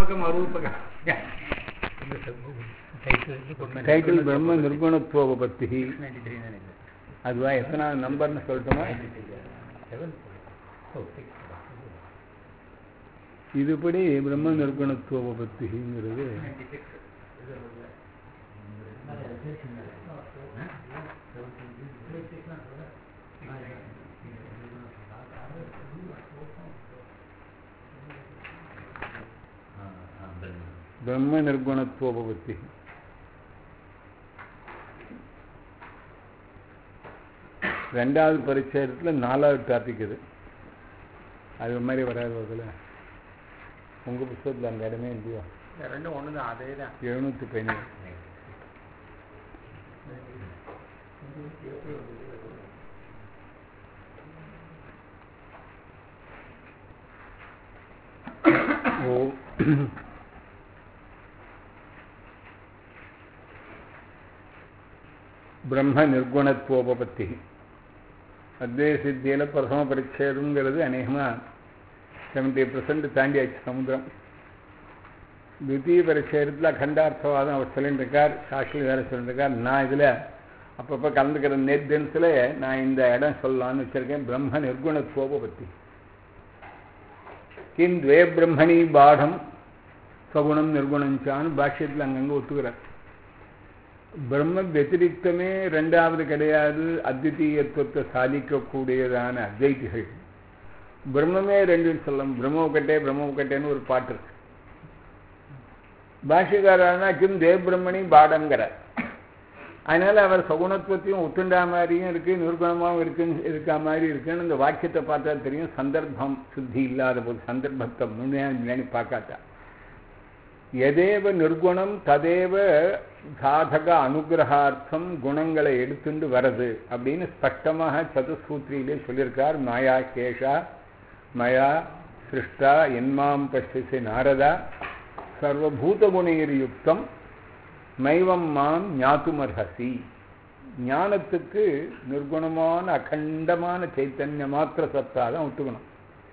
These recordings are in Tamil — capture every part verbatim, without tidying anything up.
நாமகம் அரூபக டைட்டில் பிரம்ம நிர்குணத்துவோபத்தி. அதுவா எத்தனை நம்பர்னு சொல்லட்டுமா? இதுபடி பிரம்ம நிர்குணத்துவோபத்திங்கிறது பிரம்ம நிர்குணத்துவோபத்தி. ரெண்டாவது பரிச்சயத்தில் நாலாவது டாபிக் இது. அது மாதிரி வராது அதில் உங்கள் புத்தகத்தில் அந்த இடமே இல்லையோ? ரெண்டும் ஒன்று தான். அதே தான். எழுநூற்றி பதினேழு. ஓ பிரம்ம நிர்குணத்துவோபத்தி. அத்வைத சித்தியில் பிரதம பரிச்சேதங்கிறது அநேகமாக செவன்டி பர்சன்ட் தாண்டி ஆச்சு சமுத்திரம். தித்திய பரிச்சேதத்தில் அகண்டார்த்தவாதம் அவர் சொல்லிட்டுருக்கார், சாட்சியில் வேறு சொல்லிட்டுருக்கார். நான் இதில் அப்பப்போ கலந்துக்கிற நேர்தன்ஸில் நான் இந்த இடம் சொல்லலான்னு வச்சுருக்கேன். பிரம்ம நிர்குணத்துவோபத்தி. கிம் துவே பிரம்மணி பாடம் சகுணம் நிர்குணஞ்சான்னு பாஷ்யத்தில் அங்கங்கே ஒத்துக்கிறார். பிரம்ம வத்திரிக்தமே ரெண்டாவது கிடையாது. அத்விதீயத்துவத்தை சாதிக்கக்கூடியதான அத்வைதிகள் பிரம்மமே ரெண்டுன்னு சொல்லலாம். பிரம்மக்கட்டே பிரம்மக்கட்டேன்னு ஒரு பாட்டு இருக்கு. பாஷ்யக்காரனா கிம் தேவ் பிரம்மணி பாடங்கிறார். அதனால அவர் சகுணத்துவத்தையும் ஒத்துண்டா மாதிரியும் இருக்கு, நிர்குணமாகவும் இருக்குன்னு இருக்கா மாதிரி இருக்குன்னு இந்த வாக்கியத்தை பார்த்தா தெரியும். சந்தர்ப்பம் சுத்தி இல்லாத போது சந்தர்ப்பத்தை முன்னே பார்க்காட்டா எதேவ நிர்குணம் ததேவ சாதக அனுகிரகார்த்தம் குணங்களை எடுத்துட்டு வரது அப்படின்னு ஸ்பஷ்டமாக சதுசூத்திரியிலே சொல்லியிருக்கார். மாயா கேஷா மயா சிருஷ்டா என்மாம் பசிசி நாரதா சர்வபூத குணீர் யுக்தம் மைவம் மாம் ஞாத்துமர்ஹசி. ஞானத்துக்கு நிர்குணமான அகண்டமான சைத்தன்ய மாத்திர சத்தா தான் ஒத்துக்கணும்.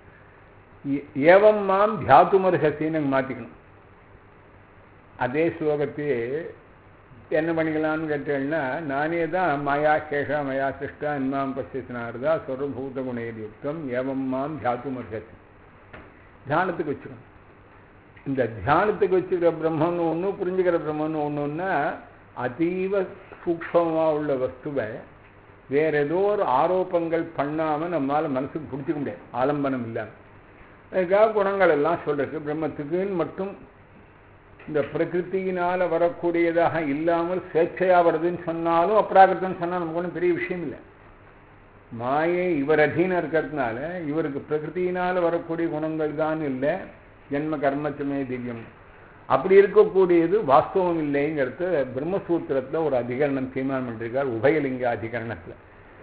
ஏவம் மாம் தியாத்துமர்ஹசின்னு மாற்றிக்கணும். அதே ஸ்லோகத்தையே என்ன பண்ணிக்கலான்னு கேட்டேன்னா, நானே தான் மாயா கேஷா மயா சிருஷ்டா என்மாம் பசினார்தா சர்வபூத குணேர் யுக்தம் ஏவம் மாம் தியாத்துமர்ஹசி தியானத்துக்கு வச்சுக்கணும். இந்த தியானத்துக்கு வச்சுக்கிற பிரம்மன்னு ஒன்று, புரிஞ்சுக்கிற பிரம்மன்னு ஒன்றுன்னா அதீவ சூக்ஷமாக உள்ள வஸ்துவை வேற ஏதோ ஒரு ஆரோப்பங்கள் பண்ணாமல் நம்மளால் மனசுக்கு பிடிச்சிக்க முடியாது, ஆலம்பனம் இல்லாமல். அதுக்காக குணங்கள் எல்லாம் சொல்றதுக்கு பிரம்மத்துக்குன்னு மட்டும் இந்த பிரகிருத்தியினால் வரக்கூடியதாக இல்லாமல் ஸ்வேட்சையாக வருதுன்னு சொன்னாலும் அப்ராகிருத்தம்னு சொன்னால் நமக்கு ஒன்றும் பெரிய விஷயம் இல்லை. மாயை இவர் அதீனம் இருக்கிறதுனால இவருக்கு பிரகிருத்தியினால் வரக்கூடிய குணங்கள் தான் இல்லை. ஜென்ம கர்மச்சமே திவ்யம் அப்படி இருக்கக்கூடியது வாஸ்தவம் இல்லைங்கிறது பிரம்மசூத்திரத்தில் ஒரு அதிகரணம் தீர்மானம் பண்ணிருக்கார். உபயலிங்க அதிகரணத்தில்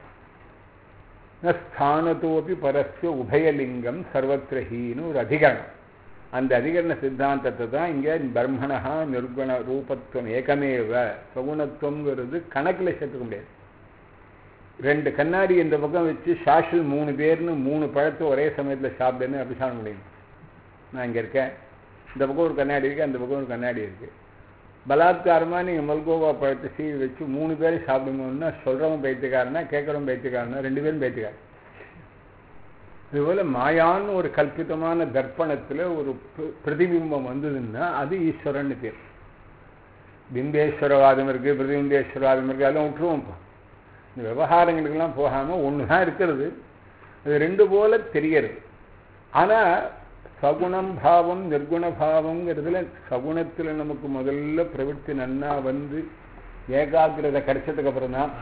ஸ்தானத்தோப்பி பரஸ்ய உபயலிங்கம் சர்வத்திரஹின்னு ஒரு அதிகரணம். அந்த அதிகரண சித்தாந்தத்தை தான் இங்கே பிரம்மணா நிர்குண ரூபத்துவம் ஏகமேவ சகுணத்துவங்கிறது கணக்கில் சேர்த்துக்க முடியாது. ரெண்டு கண்ணாடி இந்த பக்கம் வச்சு சாஷில் மூணு பேர்னு மூணு பழத்தை ஒரே சமயத்தில் சாப்பிடுன்னு அப்படி சாப்பிட முடியும். நான் இங்கே இருக்கேன், இந்த பக்கம் ஒரு கண்ணாடி இருக்குது, அந்த பக்கம் ஒரு கண்ணாடி இருக்குது. பலாத்காரமாக நீங்கள் மல்கோவா பழத்தை சீவி வச்சு மூணு பேரும் சாப்பிடுங்கன்னா சொல்கிறவன் பைத்தியக்காரனா கேட்குறவன் பைத்தியக்காரனா ரெண்டு பேரும் பைத்தியக்காரன். இதுபோல் மாயான்னு ஒரு கல்பிதமான தர்ப்பணத்தில் ஒரு பிரதிபிம்பம் வந்ததுன்னா அது ஈஸ்வரன்னு பேர். பிம்பேஸ்வரவாதம் இருக்குது, பிரதிபிம்பேஸ்வரவாதம் இருக்குது, அதெல்லாம் விட்டுருவோம். இப்போ இந்த விவகாரங்களுக்கெல்லாம் போகாமல் ஒன்று தான் இருக்கிறது, அது ரெண்டு போல தெரியறது. ஆனால் சகுணம் பாவம் நிர்குண பாவங்கிறதுல சகுணத்தில் நமக்கு முதல்ல பிரவൃத்தி நன்னா வந்து ஏகாகிரதை கிடைச்சதுக்கு அப்புறம் தான்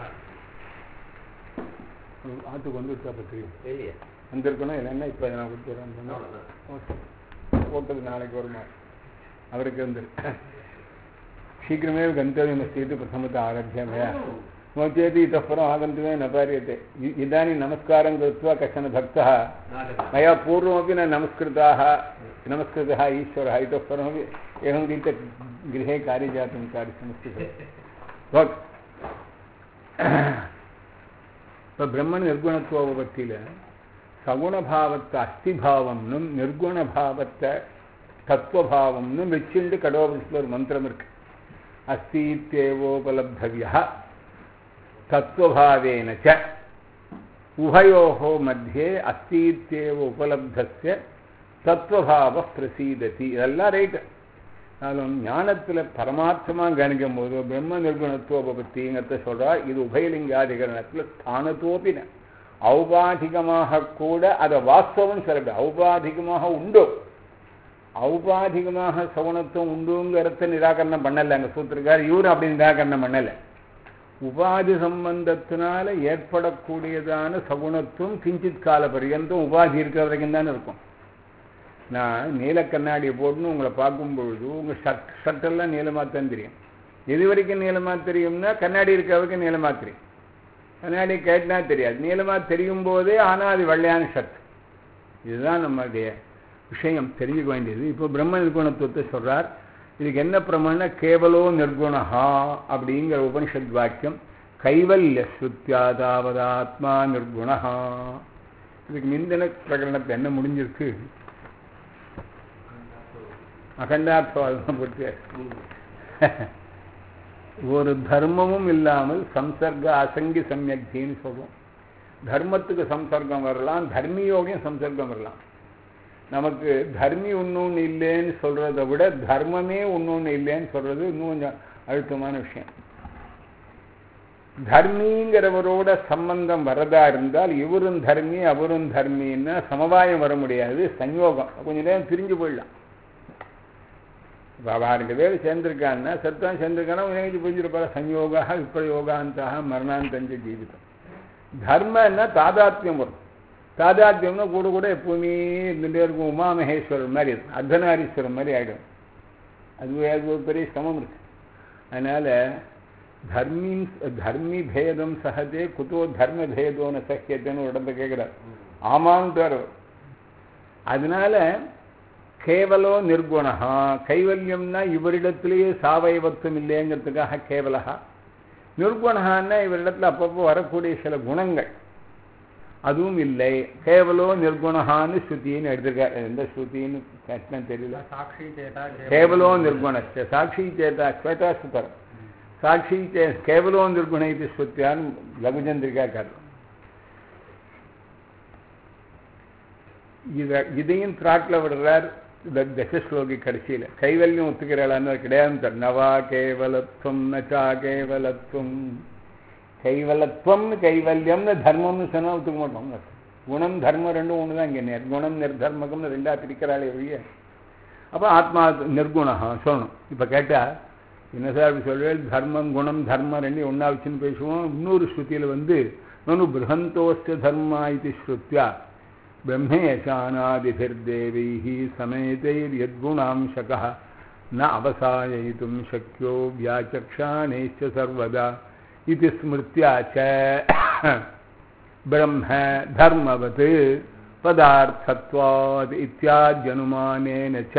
ஆற்றுக்கு வந்து விட்டா பற்றி வந்திருக்கணும். இல்லைன்னா இப்போ நான் கொடுத்துறேன் போட்டது நாளைக்கு வருமா அவருக்கு வந்து சீக்கிரமே கந்தவியம் செய்து பிரசமத்தை ஆரம்பிச்சாமையா நோச்சேதி इतः परम् आगन्तुमे न पार्यते. इदानीं नमस्कारं कृत्वा कश्चन भक्तः मया पूर्वमपि न नमस्कृताः नमस्कृतः ईश्वरः इतः परमपि एवं रीत्या गृहे कार्य जातं कार्यसमस्कृते भक् இப்போ பிரம்மன் நிர்குணத்துவபத்தியில் சகுணபாவத்தை அஸ்திபாவம்னும் நிர்குணபாவத்தை தத்துவபாவம்னு வச்சுண்டு கடோபனிஷத்துல ஒரு மந்திரம் இருக்கு. அஸ்தீத்யேவோபலப்தவ்யः தத்துவபாவேன ச உபயோः மத்தியே அஸ்தீத்யேவ உபலப்தஸ்ய தத்துவபாவ பிரசீததி. இதெல்லாம் ரைட்டு. ஆனாலும் ஞானத்தில் பரமார்த்தமாக கவனிக்கும் போது பிரம்ம நிர்குணத்துவபத்திங்கிறத சொல்றா. இது உபயலிங்காதிகரணத்தில் ஸ்தானத்தோப்பின ஔபாதிகமாக கூட அதை வாஸ்தவம் சொல்ல. ஔபாதிகமாக உண்டோ, ஔபாதிகமாக சகுணத்துவம் உண்டுங்கிறத நிராகரணம் பண்ணலை அங்கே சூத்திரக்கார். இவரும் அப்படி நிராகரணம் பண்ணலை. உபாதி சம்பந்தத்தினால ஏற்படக்கூடியதான சகுணத்துவம் கிஞ்சித் கால பரியந்தம் உபாதி இருக்கிற வரைக்கும் தானே இருக்கும். நான் நீல கண்ணாடியை போட்டுன்னு உங்களை பார்க்கும் பொழுது உங்கள் ஷர்ட் ஷர்ட்டெல்லாம் நீளமாக தான் தெரியும். எது வரைக்கும் நீளமாக தெரியும்னா கண்ணாடி இருக்கிற வரைக்கும் நீளமாக தெரியும். கண்ணாடி கேட்டினா தெரியாது. நீளமாக தெரியும் போதே ஆனால் அது வெள்ளையான ஷர்ட். இதுதான் நம்மளுடைய விஷயம் தெரிஞ்சுக்க வேண்டியது. இப்போ பிரம்ம நிர்குணத்துவத்தை சொல்கிறார். இதுக்கு என்ன பிரமாணம்னா கேவலோ நிர்குணஹா அப்படிங்கிற உபனிஷத் வாக்கியம் கைவல்ய ஸ்ருத்யாதாவதாத்மா நிர்குணஹா. இதுக்கு நிந்தன பிரகடனத்தை என்ன முடிஞ்சிருக்கு? அகண்டார்த்தவாதம் போட்டு ஒரு தர்மமும் இல்லாமல் சம்சர்க அசங்கி சம்யக்தின்னு சொல்லுவோம். தர்மத்துக்கு சம்சர்க்கம் வரலாம், தர்மியோகையும் சம்சர்க்கம் வரலாம். நமக்கு தர்மி ஒன்னொன்று இல்லைன்னு சொல்றதை விட தர்மமே ஒன்னொன்று இல்லைன்னு சொல்றது இன்னும் கொஞ்சம் அழுத்தமான விஷயம். தர்மிங்கிறவரோட சம்பந்தம் வரதா இருந்தால் இவரும் தர்மி அவரும் தர்மின்னா சமவாயம் வர முடியாது, சஞ்யோகம். கொஞ்ச நேரம் பிரிஞ்சு போயிடலாம். இப்போ ரெண்டு பேர் சேர்ந்திருக்காங்கன்னா சத்தான் சேர்ந்திருக்கானா உனக்கு புரிஞ்சிருப்பாரு. சஞ்யோகா விப்ரயோகாந்தாக மரணாந்தஞ்ச ஜீவிதம். தர்மன்னா தாதாத்மியம் வரும். தாதாத்மியம்னா கூட கூட எப்பவுமே இருந்துகிட்டே இருக்கும். உமா மகேஸ்வரர் மாதிரி இருக்கும், அர்த்தநாரீஸ்வரர் மாதிரி ஆகிடும். அது அது ஒரு பெரிய சமம் இருக்கு. அதனால தர்மி தர்மி பேதம் சகதே குதோ தர்ம பேதோன்னு சக்கியத்தைன்னு ஒரு இடத்த கேட்குறாரு. ஆமான்னு வரும். அதனால கேவலோ நிர்குணஹா, கைவல்யம்னா இவரிடத்திலேயே சாவயவத்துவம் இல்லைங்கிறதுக்காக கேவலஹா. நிர்குணஹான்னா இவரிடத்துல அப்பப்போ வரக்கூடிய சில குணங்கள் அதுவும் இல்லை. கேவலோ நிர்குணஹான்னு ஸ்ருதின்னு எடுத்திருக்காரு. எந்த ஸ்ருதின்னு கேட்டா தெரியல. கேவலோ நிர்குணஸ்ய சாட்சி சேதா ஸ்வேதா சுத்தரம் சாட்சி சே கேவலோ நிர்குண இது ஸ்ருத்தியான்னு லகுச்சந்திரிக்கா காரணம். இத இதையும் திராட்டில் விடுறார் தசஸ்லோகி கடைசியில். கைவல்யம் ஒத்துக்கிறாளான்னு கிடையாது. நவா கேவலத்துவம் நச்சா கேவலத்துவம். கைவலத்துவம்னு கைவல்யம்னு தர்மம்னு சொன்னால் ஒத்துக்க மாட்டோம். குணம் தர்மம் ரெண்டும் ஒன்று தான். இங்கே நிர்குணம் நிர்தர்மகம்னு ரெண்டா பிரிக்கிறாளே ஒழிய. அப்போ ஆத்மா நிர்குணா சொல்லணும். இப்போ கேட்டால் என்ன சார் அப்படி சொல்வேன்? தர்மம் குணம் தர்மம் ரெண்டையும் ஒன்றா வச்சுன்னு பேசுவோம். இன்னொரு ஸ்ருதியில் வந்து நனு பிருஹந்தோஸ்ய தர்மா இது ஸ்ருத்யா பிரம்மேஷானாதிபிர்தேவைஹி சமேதைர்யத்குணாம்சகः ந அவசாயயிதும் சக்யோ வியாச்சக்ஷானேச்ச சர்வதா இது ஸ்மிருத்யா ச பிரம்ம தர்மவத் பதார்த்தத்வாத் இத்யாத்யனுமானேன ச.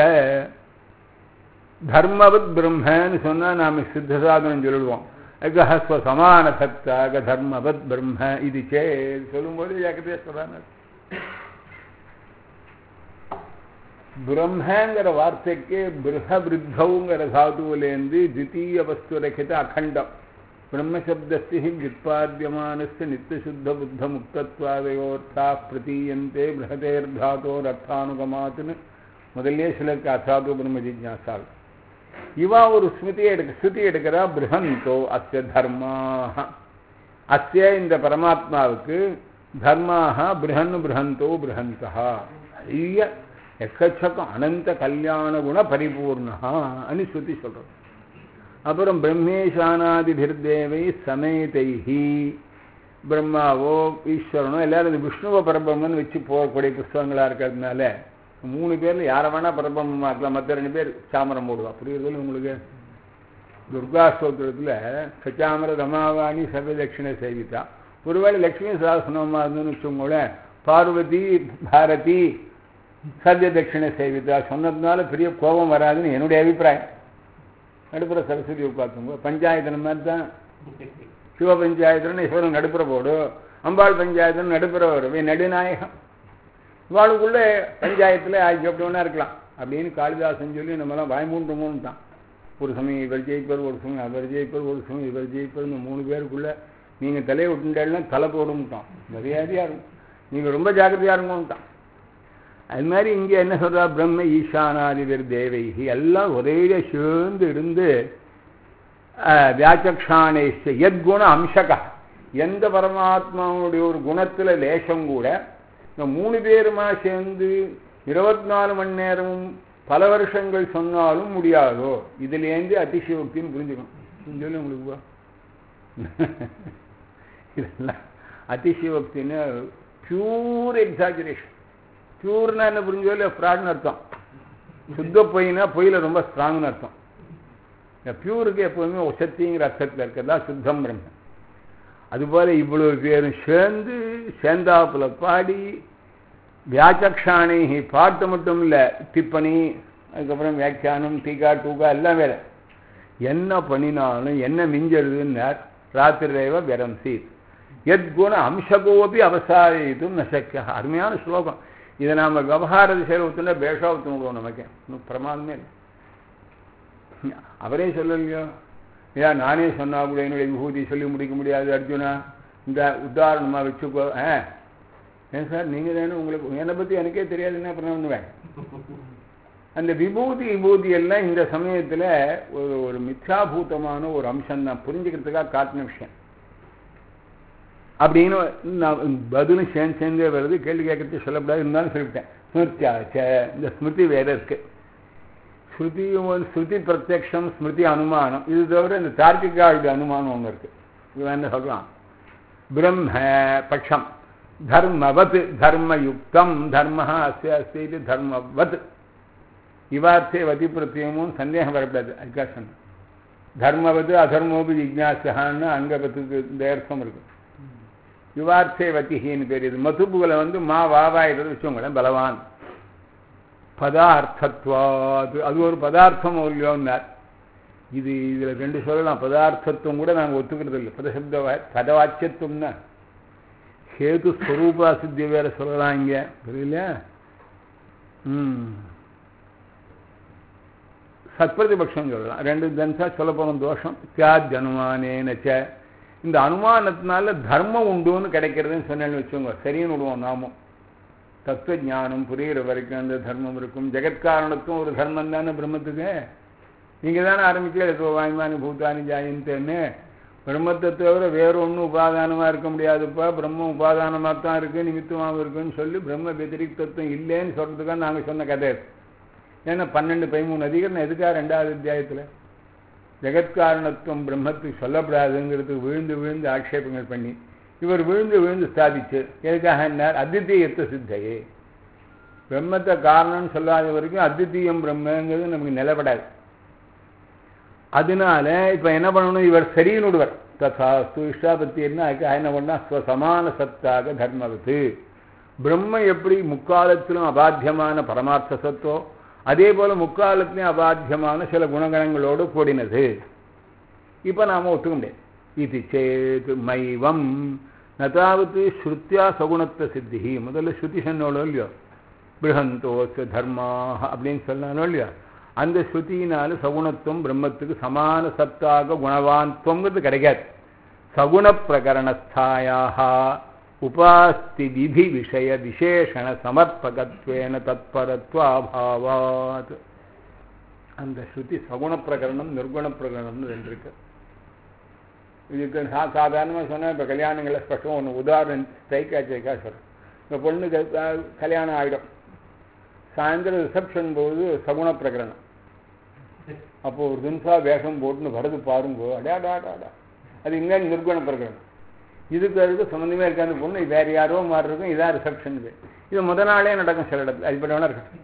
தர்மவத் பிரம்மன்னு சொன்னால் நாம் சித்த சாதனம் சொல்லுவோம். அகஹஸ்வ சமான சத்தாக தர்மவத் பிரம்ம இது சே சொல்லும்போது ஏகதே சொல்றாங்க. பிரம்மங்கிற வார்த்தைக்கு பிருஹபிருத்தவுங்கிற தாதுவிலேருந்து தித்தீய வஸ்து ரகித அகண்டம் பிரம்மசப்தஸ்தி விற்பாத்தியமானஸ்ய நித்தியசுத்த புத்த முக்தத்வாதயோர்த்தா பிரதீயந்தே பிருஹதேர்தாத்தோர் அர்த்தானுகமாத்துன்னு முதல்லே சிலருக்கு அசாது பிரம்ம ஜிஜ்ஞாசால். இவா ஒரு ஸ்மிருதி எடுக்க ஸ்ருதி எடுக்கிறா. பிருஹந்தோ அஸ்ய தர்மாக, அஸ்ய இந்த பரமாத்மாவுக்கு தர்மாக பிருஹன் பிருஹந்தோ பிருஹந்தா ஐய எக்கச்சக்கம் அனந்த கல்யாண குண பரிபூர்ணா அனு ஸ்ருதி சொல்றது. அப்புறம் பிரம்மேஷானாதிபிர்தேவை சமேதைஹி, பிரம்மாவோ ஈஸ்வரனோ எல்லாரும் இந்த விஷ்ணுவ பரபிரம்மன்னு வச்சு போகக்கூடிய புஸ்தகங்களா இருக்கிறதுனால மூணு பேர்ல யாரை வேணா பரபிரம்மமா இருக்கலாம். மற்ற ரெண்டு பேர் சாமரம் போடுவா. புரியுறதுல உங்களுக்கு? துர்கா ஸ்தோத்திரத்துல சச்சாமர ரமாவாணி சர்வ தட்சிண சேவிதா. ஒருவேளை லட்சுமி சாசனமா இருந்துன்னு வச்சுக்கோங்களேன். பார்வதி பாரதி சர்வ தட்சிண சேவிதா சொன்னதுனால பெரிய கோபம் வராதுன்னு என்னுடைய அபிப்பிராயம். நடுப்புற சரஸ்வதி உட்காந்துங்க. பஞ்சாயத்தன மாதிரி தான். சிவ பஞ்சாயத்துன்னு சிவன் நடுப்புற போடு, அம்பாள் பஞ்சாயத்துன்னு நடுப்புற வரும். நடுநாயகம். இவாளுக்குள்ள பஞ்சாயத்தில் ஆகி எப்படி ஒன்றா இருக்கலாம். அப்படின்னு காளிதாசன் சொல்லி நம்மலாம் வாய்மூன்றமோன்னுட்டான். ஒரு சமயம் இவர் ஜெயிப்பர், ஒரு சமயம் அவர் ஜெயிப்பர், ஒரு சமயம் இவர் ஜெயிப்பர். இந்த மூணு பேருக்குள்ளே நீங்கள் தலையை விட்டுட்டாலும் தலை போடும்ட்டான். மரியாதையாக இருக்கும், நீங்கள் ரொம்ப ஜாக்கிரதையாக இருக்கும்ட்டான். அது மாதிரி இங்கே என்ன சொல்கிறா, பிரம்ம ஈசானாதிபர் தேவைகி எல்லாம் ஒரேடியாக சேர்ந்து இருந்து வியாச்சக்ஷானேஷ எத்குண அம்சகா, எந்த பரமாத்மாவுடைய ஒரு குணத்தில் லேசம் கூட இந்த மூணு பேருமா சேர்ந்து இருபத்தி நாலு மணி நேரமும் பல வருஷங்கள் சொன்னாலும் முடியாதோ. இதுலேருந்து அதிசயோக்தின்னு புரிஞ்சுக்கணும். சொல்லி உங்களுக்கு இதெல்லாம் அதிசயோக்தின்னு பியூர் எக்ஸாஜரேஷன். பியூர்னா என்ன புரிஞ்சோ இல்லை, ஃப்ராட்னு அர்த்தம். சுத்த பொய்னா பொய்யில் ரொம்ப ஸ்ட்ராங்னு அர்த்தம். இந்த பியூருக்கு எப்போதுமே ஒசத்திங்கிற அர்த்தத்தில் இருக்கிறதா சுத்தம் பிரம்ம. அதுபோல் இவ்வளவு பேரும் சேர்ந்து சேர்ந்தாப்புல பாடி வியாச்சக்ஷாணி பாட்டு மட்டும் இல்லை, டிப்பணி, அதுக்கப்புறம் வியாக்கியானம், டீகா டூகா எல்லாம் வேற. என்ன பண்ணினாலும் என்ன மிஞ்சருதுன்னு ராத்திரேவ விரம்சி எத்குண அம்சகோபி அவசாரித்தும் நசக்கியா. அருமையான ஸ்லோகம். இதை நாம் விவகார திசையில் ஊற்றுனா பேஷா ஊற்று விடுவோம், நமக்கு இன்னும் பிரமாதமே இல்லை. அவரே சொல்லலையோ, ஏன் நானே சொன்னா கூட என்னுடைய விபூதி சொல்லி முடிக்க முடியாது அர்ஜுனா, இந்த உதாரணமாக வச்சுக்கோ. ஆ ஏன் சார் நீங்கள் தானே, உங்களுக்கு என்னை பற்றி எனக்கே தெரியாது, என்ன பண்ணுவேன். அந்த விபூதி விபூதி எல்லாம் இந்த சமயத்தில் ஒரு ஒரு மித்யாபூதமான ஒரு அம்சம் தான், புரிஞ்சுக்கிறதுக்காக காட்டின விஷயம் அப்படின்னு நான் பதிலும் சேர்ந்து சேர்ந்தே வருது. கேள்வி கேட்கறது சொல்லக்கூடாது, இருந்தாலும் சொல்லிவிட்டேன். ஸ்மிருத்தியாச்ச, இந்த ஸ்மிருதி வேற இருக்கு. ஸ்ருதி ஸ்ருதி பிரத்யக்ஷம், ஸ்மிருதி அனுமானம். இது தவிர இந்த தார்க்கிகாவுடைய அனுமானம் ஒன்று இருக்கு. இது என்ன சொல்லலாம், பிரம்ம பட்சம் தர்மவத் தர்மயுக்தம், தர்ம அஸ்ய அஸ்தி இது தர்மவத். இவார்த்தே வதி பிரத்யமும் சந்தேகம் வரக்கூடாது. அதுக்காக சொன்ன தர்மவது அதர்மோபி ஜிக்ஞாசான்னு அங்கபத்துக்கு இந்த அர்த்தம் இருக்கு. யுவார்த்தே வத்திகின்னு பேர். இது மதுபுகளை வந்து மா வாவாயிரது வச்சவங்களேன் பலவான் பதார்த்தத்வாது, அது ஒரு பதார்த்தம் இல்லையோன்னார். இது இதில் ரெண்டு சொல்லலாம். பதார்த்தத்துவம் கூட நாங்கள் ஒத்துக்கிறது இல்லை. பதசப்த பதவாச்சியத்துவம்னா ஹேது ஸ்வரூபா சித்தி வேற சொல்லலாம் இங்கே, புரியல. ம் சத்பிரதிபக்ஷம் சொல்லலாம். ரெண்டு தன்சா சொல்ல போன தோஷம் தியாத் அனுமானேனச்ச. இந்த அனுமானத்தினால தர்மம் உண்டுன்னு கிடைக்கிறதுன்னு சொன்னேன்னு வச்சுக்கோங்க, சரின்னு விடுவோம் நாமும். தத்துவ ஞானம் புரிகிற வரைக்கும் அந்த தர்மம் இருக்கும். ஜெகத்காரணத்தும் ஒரு தர்மம் தானே பிரம்மத்துக்கு. நீங்கள் தானே ஆரம்பிக்கல வாய்மானி பூத்தானி ஜாயின்ட்டுன்னு. பிரம்மத்தை தவிர வேற ஒன்றும் உபாதானமாக இருக்க முடியாதுப்பா, பிரம்மம் உபாதானமாக தான் இருக்குது, நிமித்தமாகவும் இருக்குன்னு சொல்லி பிரம்ம வெதிரிக்தத்துவம் இல்லைன்னு சொல்கிறதுக்காக நாங்கள் சொன்ன கதை. ஏன்னா பன்னெண்டு பதிமூணு அதிகரணம் எதுக்காக ரெண்டாவது அத்தியாயத்தில் ஜெகத்காரணத்துவம் பிரம்மத்துக்கு சொல்லப்படாதுங்கிறதுக்கு விழுந்து விழுந்து ஆட்சேபங்கள் பண்ணி இவர் விழுந்து விழுந்து ஸ்தாபிச்சு எதுக்காக என்னார், அத்விதீயத்துவ சித்தையே. பிரம்மத்தை காரணம்னு சொல்லாத வரைக்கும் அத்விதீயம் பிரம்மங்கிறது நமக்கு நிலப்படாது. அதனால இப்போ என்ன பண்ணணும், இவர் சரின்னு விடுவார். தசாஸ்து இஷ்டாபத்தியன்னா அதுக்காக என்ன பண்ணால் ஸ்வசமான சத்தாக தர்மவத்து. பிரம்ம எப்படி முக்காலத்திலும் அபாத்தியமான பரமார்த்த சத்தோ, அதே போல முக்காலத்திலையும் அபாத்தியமான சில குணகணங்களோடு கூடினது. இப்போ நாம் ஒத்துக்க முடியாது. இது சேது மைவம் நதாவது ஸ்ருத்தியா சகுணத்துவ சித்தி. முதல்ல ஸ்ருதி சொன்னோளோ இல்லையோ, பிருஹந்தோச தர்மாக அப்படின்னு சொன்னாலும் இல்லையோ, அந்த ஸ்ருதியினால சகுணத்துவம் பிரம்மத்துக்கு சமான சத்தாக குணவான்துவங்கிறது கிடைக்காது. சகுண பிரகரணஸ்தாயாக உபாஸ்தி விதி விஷய விசேஷண சமர்ப்பகத்வேன தத்பரத்வாபாவாத். அந்த ஸ்ருதி சகுண பிரகரணம் நிர்குண பிரகரணம்னு ரெண்டு இருக்கு. இதுக்கு சா சாதாரணமாக சொன்னால் இப்போ கல்யாணங்களில் ஸ்பஷ்டம் ஒன்று உதாரணம் ஸ்ட்ரைக்காச்சேக்கா சொல்கிறேன். இந்த பொண்ணுக்கு கல்யாணம் ஆகிடும், சாயந்தரம் ரிசப்ஷன் போது சகுண பிரகரணம். அப்போ ஒரு தினசா வேஷம் போட்டுன்னு வரது பாருங்கோ, அடாடாடாடா, அது இங்கே நிர்குண பிரகரணம். இதுக்கு அதுக்கு சம்மந்தமே இருக்காது. பொண்ணு வேறு யாரோ மாறி இருக்கும், இதான் ரிசப்ஷனுக்கு. இது முத நாளே நடக்கும் சில இடத்துல, அதுபடி வேணா இருக்கட்டும்.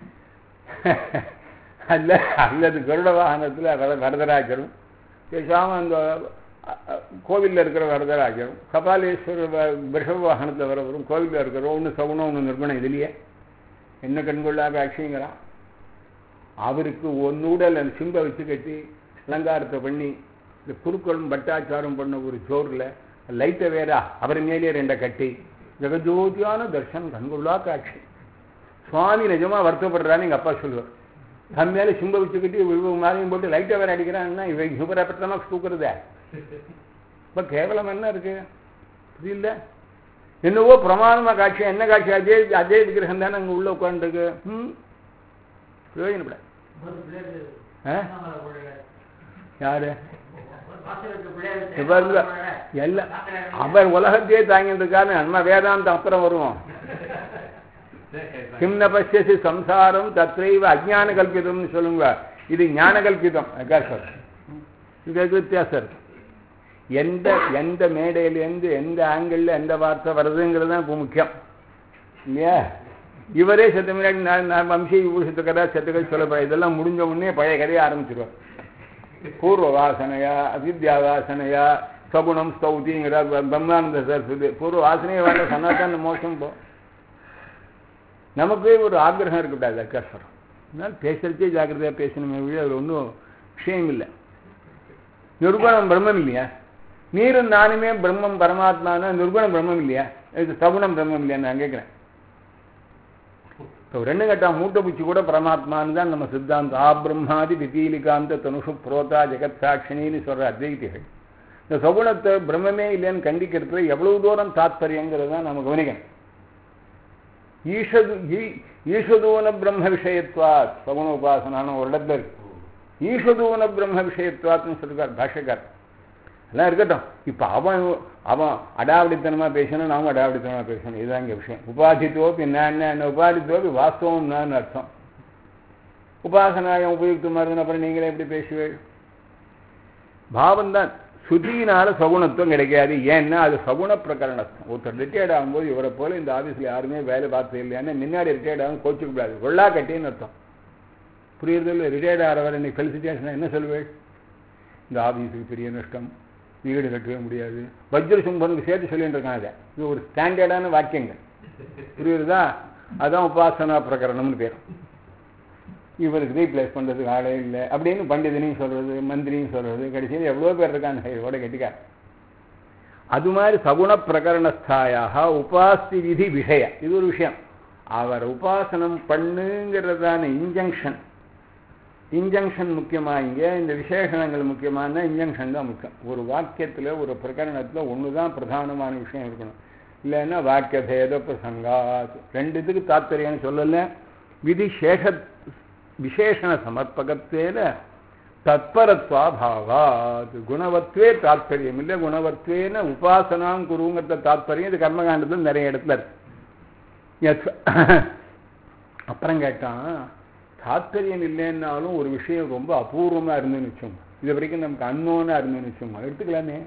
அல்ல அல்லது கருட வாகனத்தில் வர வரதராஜரும் பேசாமல் அந்த கோவிலில் இருக்கிற வரதராஜரும், கபாலீஸ்வரர் விஷவ வாகனத்தில் வரவரும், கோவிலில் இருக்கிறோம். ஒன்று சகுனம் ஒன்று நிர்குணம். இதுலையே என்ன கண்கொள்ளாக ஆட்சிங்கிறான். அவருக்கு ஒன்னூடல் அந்த சிம்பை வச்சு கட்டி அலங்காரத்தை பண்ணி இந்த குருக்களும் பட்டாச்சாரம் பண்ண ஒரு ஜோரில் லைட்டை வேறா அவர் மேலே ரெண்டை கட்டி ஜெகஜோதியான தர்ஷன் கண்கொள்ளா காட்சி. சுவாமி நிஜமா வருத்தப்படுறான்னு எங்கள் அப்பா சொல்லுவார். தன் மேலே சிம்ப வச்சுக்கிட்டு மாதிரியும் போட்டு லைட்டாக வேறு அடிக்கிறான்னா இவன் சூப்பராக தூக்குறதே இப்போ கேவலம் என்ன இருக்கு புரியல. என்னவோ பிரமாதமாக காட்சி என்ன காட்சி அதே அதே விக்கிரகம் தானே அங்கே உள்ள உட்காந்துருக்கு. ம் பிரயோஜனப்பட யாரு எல்லாம் அவர் உலகத்தையே தாங்கிட்டு இருக்காரு. நம்ம வேதாந்தம் அப்புறம் வருவோம். கிம்ன பசியசி சம்சாரம் தத்ரைவ அஜ்ஞான கல்பிதம்னு சொல்லுங்க. இது ஞான கல்பிதம். சார் இதுக்கு வித்தியாசம் இருக்கு. எந்த எந்த மேடையிலேருந்து எந்த ஆங்கிள் எந்த வார்த்தை வருதுங்கிறது தான் இப்போ முக்கியம் இல்லையா. இவரே செத்த முன்னாடி நான் வம்சி விபூஷத்து கதை செத்துக்கள் சொல்லப்பட இதெல்லாம் முடிஞ்ச உடனே பழைய கதையை ஆரம்பிச்சிருவார். பூர்வ வாசனையா அவித்யா வாசனையா சகுணம் ஸ்தௌதிங்கிற பிரம்மானந்த சரஸ்வதி பூர்வ வாசனையை வேண்ட சனாதன மோசம் போ. நமக்கே ஒரு ஆக்கிரகம் இருக்கக்கூடாது. கஷ்டம் அதனால பேசுறதே ஜாக்கிரதையாக பேசணுமே வழி அதில் ஒன்றும் விஷயம் இல்லை. நிர்குணம் பிரம்மம் இல்லையா. நீரும் நானுமே பிரம்மம் பரமாத்மானா நிர்குணம் பிரம்மம் இல்லையா. இது சகுணம் பிரம்மம் இல்லையா நான் கேட்குறேன். இப்போ ரெண்டு கட்டா மூட்டை பூச்சி கூட பரமாத்மான்னு தான் நம்ம சித்தாந்தம். ஆ பிரம்மாதி விபீலிகாந்த தனுஷு புரோதா ஜெகத் சாட்சினின்னு சொல்கிற அத்வைதிகள் இந்த சகுணத்தை பிரம்மமே இல்லைன்னு கண்டிக்கிறதுல எவ்வளவு தூரம் தாத்பரியங்கிறது தான் நம்ம கவனிக்கணும். ஈஷது ஈஷதூன பிரம்ம விஷயத்வாத் சகுண உபாசனான ஒரு இடத்துல இருக்கு. ஈஷதூன பிரம்ம விஷயத்வாத்னு சொல்லிருக்கார் பாஷ்யக்கார். எல்லாம் இருக்கட்டும். இப்போ அவன் அவன் அடாவடித்தனமாக பேசணும், நாமும் அடாவடித்தனமாக பேசணும். இதுதான் இங்கே விஷயம். உபாதித்தோப்பி நான் என்ன உபாதித்தோப்பி வாஸ்தவம் நான் அர்த்தம். உபாசனாயம் உபயுக்தமாக இருக்குன்னு அப்புறம் நீங்களே எப்படி பேசுவேள். பாவம்தான் சுதியினால சகுணத்துவம் கிடைக்காது. ஏன்னா அது சகுண பிரகரணத்துவம். ஒருத்தர் ரிட்டையர்ட் ஆகும்போது இவரை போல இந்த ஆஃபீஸில் யாருமே வேலை பார்த்தது இல்லையான்னு முன்னாடி ரிட்டையர்ட் ஆகும் கோச்சிக்க கூடாது. கொள்ளா கட்டின்னு அர்த்தம். புரியுறது இல்லை. ரிட்டையர்ட் ஆகிறவர் இன்னைக்கு ஃபெலிசிட்டேஷன் என்ன சொல்லுவேள். இந்த ஆஃபீஸுக்கு பெரிய நஷ்டம், வீடு கட்டவே முடியாது, வஜ்ர சும்பனுக்கு சேர்த்து சொல்லிட்டு இருக்கான். அதை இது ஒரு ஸ்டாண்டர்டான வாக்கியங்கள் புரியுறதா. அதான் உபாசனா பிரகரணம்னு பேரும். இவருக்கு ரீப்ளேஸ் பண்ணுறதுக்கு ஆளே இல்லை அப்படின்னு பண்டிதனையும் சொல்கிறது, மந்திரியும் சொல்கிறது. கடைசியில் எவ்வளோ பேர் இருக்காங்க இதோட கெட்டிக்கார். அது மாதிரி சகுண பிரகரணஸ்தாயாக உபாஸ்தி விதி விஷய இது ஒரு விஷயம். அவர் உபாசனம் பண்ணுங்கிறதான இன்ஜங்ஷன் இன்ஜங்ஷன் முக்கியமாக. இங்கே இந்த விசேஷணங்கள் முக்கியமான இன்ஜங்ஷன் தான் முக்கியம். ஒரு வாக்கியத்தில் ஒரு பிரகரணத்தில் ஒன்று தான் பிரதானமான விஷயம் இருக்கணும். இல்லைன்னா வாக்கிய பேத பிரசங்காத் ரெண்டுத்துக்கு தாத்பரியம்னு சொல்லலை. விதி சேஷ விசேஷண சமர்ப்பகத்தேன தத்பரத்வாபாவாத் குணவத்வே தாத்பரியம் இல்லை. குணவத்வேன உபாசனாம் குருங்கிறத தாத்பரியம் இது கர்மகாண்டத்தில் நிறைய இடத்துல இருக்கு. அப்புறம் கேட்டான் தாத்பரியம் இல்லைன்னாலும் ஒரு விஷயம் ரொம்ப அபூர்வமாக இருந்துன்னு வச்சோம், இது வரைக்கும் நமக்கு அன்னோன்னா இருந்துன்னு வச்சோம், எடுத்துக்கலாமே.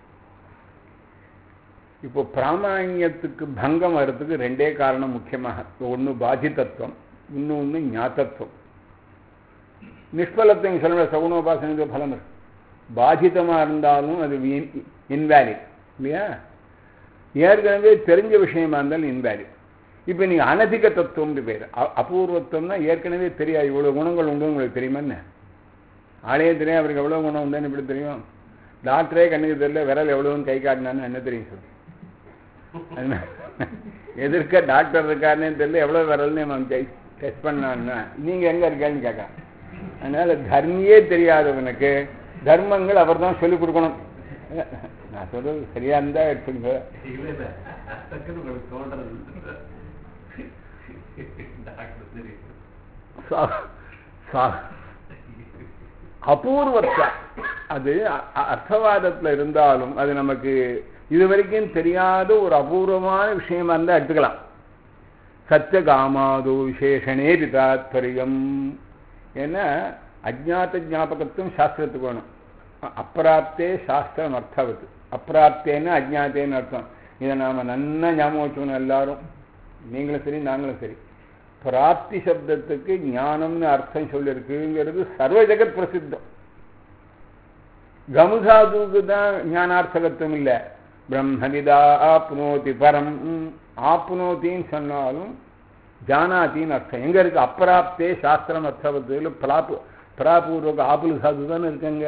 இப்போ பிராமாண்யத்துக்கு பங்கம் வர்றதுக்கு ரெண்டே காரணம் முக்கியமாக. ஒன்று பாதிதத்துவம், இன்னொன்று ஞாத்தத்துவம். நிஷ்பலத்தை சொல்ல சகுணோபாசன பலம் இருக்கு. பாதிதமாக இருந்தாலும் அது இன்வேலிட் இல்லையா. ஏற்கனவே தெரிஞ்ச விஷயமா இருந்தாலும் இன்வேலிட். இப்போ நீங்கள் அனதிக தத்துவம்னு பேர். அபூர்வத்துவம்னா ஏற்கனவே தெரியாது இவ்வளோ குணங்கள் உண்டு உங்களுக்கு தெரியுமா. என்ன ஆளையே தெரியும் அவருக்கு எவ்வளோ குணம் உண்டுன்னு இப்படி தெரியும். டாக்டரே கண்ணுக்கு தெரியல விரல் எவ்வளோன்னு கை காட்டினான்னு என்ன தெரியும் சார். எதிர்க்க டாக்டர் இருக்காருன்னு தெரியல எவ்வளோ விரல்னு அவன் டெஸ்ட் பண்ணான்னா நீங்கள் எங்கே இருக்கேன்னு கேட்கான். அதனால் தர்மியே தெரியாதவனுக்கு தர்மங்கள் அவர் தான் சொல்லிக் கொடுக்கணும். நான் சொல்றது சரியா இருந்தா எடுத்துங்க. அபூர்வத்தை அது அர்த்தவாதத்தில் இருந்தாலும் அது நமக்கு இதுவரைக்கும் தெரியாத ஒரு அபூர்வமான விஷயமா இருந்தால் எடுத்துக்கலாம். சத்தியகாமாதோ விசேஷனே தாத்பரியம். ஏன்னா அஜ்ஞாத ஞாபகத்துவம் சாஸ்திரத்துக்கு வேணும். அப்பிராப்தே சாஸ்திரம் அர்த்தவது. அப்பிராப்தேன்னு அஜ்ஞாத்தேன்னு அர்த்தம். இதை நாம் நன்னா ஞாபகம் வச்சுக்கணும் எல்லாரும், நீங்களும் சரி நாங்களும் சரி. பிராப்தி சப்தத்துக்கு ஞானம்னு அர்த்தம் சொல்லியிருக்குங்கிறது சர்வ ஜெகத் பிரசித்தம். கமுசாதுக்கு தான் ஞானார்த்தகத்துவம் இல்லை. பிரம்மவிதா ஆப்னோதி பரம் ஆப்னோத்தின்னு சொன்னாலும் ஜானாத்தின்னு அர்த்தம் எங்கே இருக்குது. அப்பிராப்தே சாஸ்திரம் அர்த்தவத்தில் பிராப்பு பிராபூர்வக ஆப்புல சாது தானே இருக்குங்க.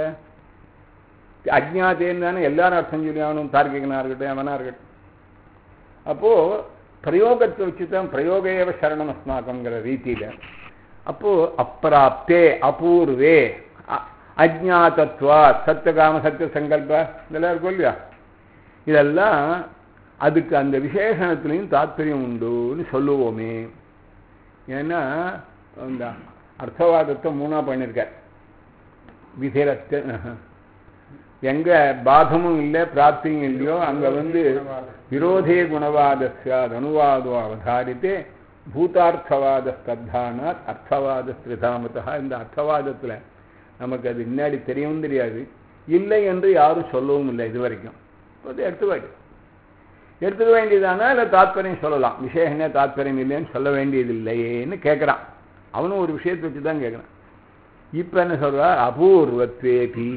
அஜ்ஞாத்தேன்னு தானே எல்லாரும் அர்த்தம் சொல்லி ஆகணும். தார்க்கிகனாக இருக்கட்டும் அவனாக இருக்கட்டும். அப்போது பிரயோகத்தை வச்சு தான் பிரயோகேவ சரணம் அஸ்மாக்கங்கிற ரீதியில். அப்போது அப்பிராப்தே அபூர்வே அஜ்ஞாதத்வா சத்தியகாம சத்திய சங்கல்ப இதெல்லாம் இருக்கும் இல்லையா, இதெல்லாம் அதுக்கு அந்த விசேஷணத்துலேயும் தாத்பரியம் உண்டுன்னு சொல்லுவோமே. ஏன்னா அந்த அர்த்தவாதத்தை மூணாக பண்ணியிருக்கார். விதிரத்த எங்கே பாதமும் இல்லை பிராப்தியும் இல்லையோ அங்கே வந்து விரோதே குணவாதஸ்யாத் அனுவாதோ அவதாரித்தே பூதார்த்தவாத ஸ்தத்தானாத் அர்த்தவாத ஸ்திரிதாமதா. இந்த அர்த்தவாதத்தில் நமக்கு அது முன்னாடி தெரியவும் தெரியாது, இல்லை என்று யாரும் சொல்லவும் இல்லை இது வரைக்கும். அது எடுத்துக்காட்டு எடுத்துக்க வேண்டியதானா இல்லை தாத்பரியம் சொல்லலாம், விசேஷனே தாத்பரியம் இல்லைன்னு சொல்ல வேண்டியதில்லையேன்னு கேட்குறான். அவனும் ஒரு விஷயத்தை வச்சு தான் கேட்குறான். இப்போ என்ன சொல்கிறார், அபூர்வத்வேபி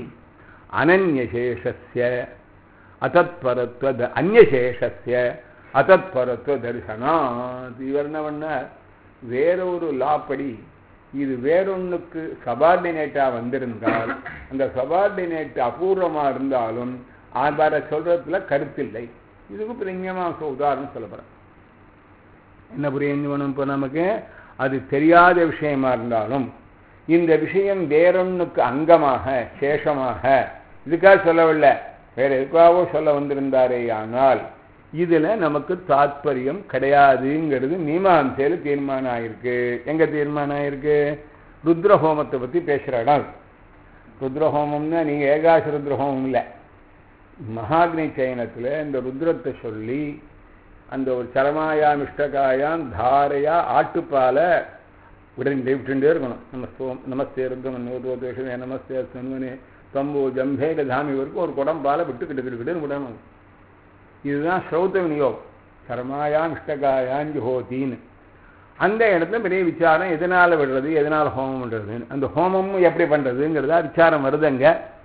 அனன்யசேஷஸ்ய அதத்பரத்வ அந்யசேஷஸ்ய அதத்பரத்வ தரிசனாத். இவர் என்ன பண்ணார், வேறொரு லாப்படி இது வேறொன்றுக்கு சபார்டினேட்டாக வந்திருந்தால் அந்த சபார்டினேட் அபூர்வமாக இருந்தாலும் ஆதார சொல்கிறதுல கருத்தில்லை. இதுக்கு பிரியமாக உதாரணம் சொல்லப்படுறேன். என்ன புரியும் இப்போ நமக்கு, அது தெரியாத விஷயமா இருந்தாலும் இந்த விஷயம் வேறொன்றுக்கு அங்கமாக சேஷமாக இதுக்காக சொல்லவில்லை, வேற எதுக்காகவோ சொல்ல வந்திருந்தாரே, ஆனால் இதில் நமக்கு தாத்பரியம் கிடையாதுங்கிறது மீமாம்சையில் தீர்மானம் ஆயிருக்கு. எங்கே தீர்மானம் ஆயிருக்கு, ருத்ரஹோமத்தை பற்றி பேசுகிற இடம். ருத்ரஹோமம்னா நீங்கள் ஏகாச ருத்ரஹோமம் இல்லை, மகாக்னி சயனத்தில் இந்த ருத்ரத்தை சொல்லி அந்த ஒரு சரமாயாம் இஷ்டகாயாம் தாரையா ஆட்டுப்பாலை விட்டு விட்டுட்டே இருக்கணும். நமஸ்தோ நமஸ்தே ருத்ரம் நூறுவதேஷமே நமஸ்தே சன்வனே தம்பு ஜம்பேக தாமி வரைக்கும் ஒரு குடம் பாலை விட்டு கிட்ட கிட்டு விடணும். இதுதான் ஸ்ரௌத விநியோகம். சரமாயாம் இஷ்டகாயாம் ஜுஹோத்தின்னு அந்த இடத்துல பெரிய விசாரம், எதனால் விடுறது எதனால் ஹோமம் பண்ணுறதுன்னு. அந்த ஹோமமும் எப்படி பண்ணுறதுங்கிறதா விசாரம் வருதுங்க.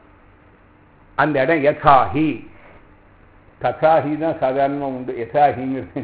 அந்த இடம் யதாஹி ததாஹி தான் சாதாரணமாக உண்டு, யதாஹிங்கிறது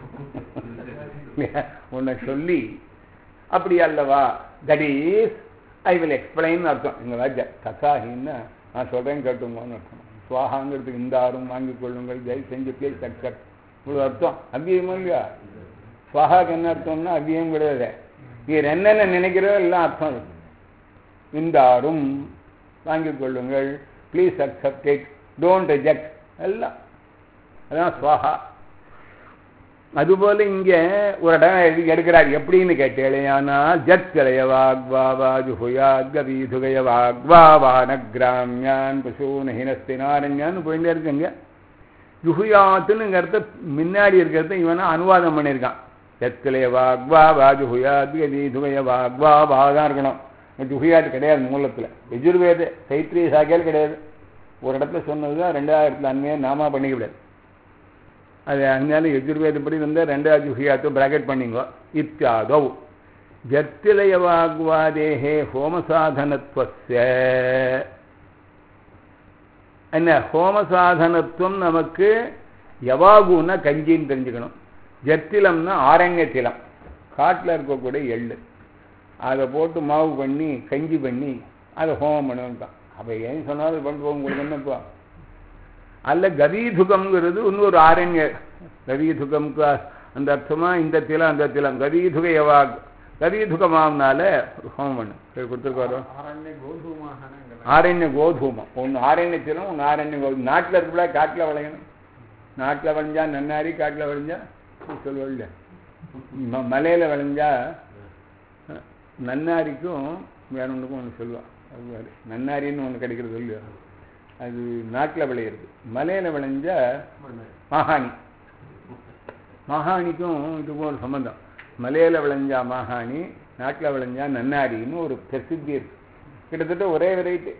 உன்னை சொல்லி அப்படி அல்லவா, that is I will explain அர்த்தம். எங்கள் ராஜா ததாஹின்னா நான் சொல்கிறேன் கேட்டுங்கன்னு அர்த்தம். சுவாகாங்கிறதுக்கு இந்த ஆறும் வாங்கிக் கொள்ளுங்கள், தயவு செஞ்சு பிளேஸ் அக்செப்ட், இவ்வளோ அர்த்தம். அவ்வியமும் இல்லையா, சுவாகாக்கு என்ன அர்த்தம்னா அவ்வியம் கிடையாது. நீர் என்னென்ன நினைக்கிறோ எல்லாம் அர்த்தம். இந்த ஆறும் வாங்கிக் கொள்ளுங்கள், please accept it, don't reject, எல்லாம் அதான் சுவாகா. அதுபோல இங்கே ஒரு இடம் எடுக்கிறார். எப்படின்னு கேட்டேனால் ஜத் கலைய வாக்வாவா ஜுஹுயாத் கவீதுகய வாக்வாவா நக்ராமியான் பசூனஹினஸ்தினாரண்யான்னு போயிட்டே இருக்குங்க. ஜுஹுயாத்துங்கிறத முன்னாடி இருக்கிறத இவனா அனுவாதம் பண்ணியிருக்கான். ஜத் கலைய வாக்வாவா ஜுஹுயாத் கவீதுகய வாக்வாவா தான் இருக்கணும். ஜுஹுயாத் கிடையாது மூலத்தில், யஜுர்வேத சைத்ரிய சாக்கையில் கிடையாது. ஒரு இடத்துல சொன்னது தான் ரெண்டாயிரத்துல அண்மையை நாமா பண்ணிக்க முடியாது. அது அதனால யஜுர்வேதப்படி வந்து ரெண்டாவது ஜுஹியாத்து பிராக்கெட் பண்ணிங்கோ. இத்தியாதோ ஜத்திலய வாக்வாதேஹே ஹோமசாதனத்வஸ்ய. என்ன ஹோமசாதனத்துவம் நமக்கு யவாகுன்னா கஞ்சின்னு தெரிஞ்சுக்கணும். ஜத்திலம்னா ஆரண்யத்திலம், காட்டில் இருக்கக்கூடிய எள்ளு, அதை போட்டு மாவு பண்ணி கஞ்சி பண்ணி அதை ஹோமம் பண்ணுவாங்க. அப்போ ஏன் சொன்னாலும் பண்ணி போக உங்களுக்கு என்னப்பா. அல்ல கவீதுகம்ங்கிறது இன்னொரு ஆரண்ய, கவீதுகம்க்கு அந்த அர்த்தமாக இந்த திலம் அந்த திலம் கவீதுக யவா கவீதுகமாவனால ஹோமம் பண்ணு கொடுத்துருக்காரோ. ஆரண்ய கோதூமம் ஒன்று ஆரண்ய திலம் ஒன்று ஆரண்ய கோது. நாட்டில் இருக்கா காட்டில் விளையணும். நாட்டில் விளைஞ்சா நன்னாரி, காட்டில் விளைஞ்சா சொல்லுவல்ல. ம மலையில் விளைஞ்சா நன்னாரிக்கும் வேற ஒன்றுக்கும் ஒன்று சொல்லுவாள். அது நன்னாரின்னு ஒன்று கிடைக்கிறது இல்லையா, அது நாட்டில் விளையிறது. மலையில் விளைஞ்சா மாகாணி, மாகாணிக்கும் இதுக்கும் ஒரு சம்பந்தம். மலையில் விளைஞ்சா மாகாணி, நாட்டில் விளைஞ்சா நன்னாரின்னு ஒரு பிரசித்தி இருக்கு. கிட்டத்தட்ட ஒரே வெரைட்டி.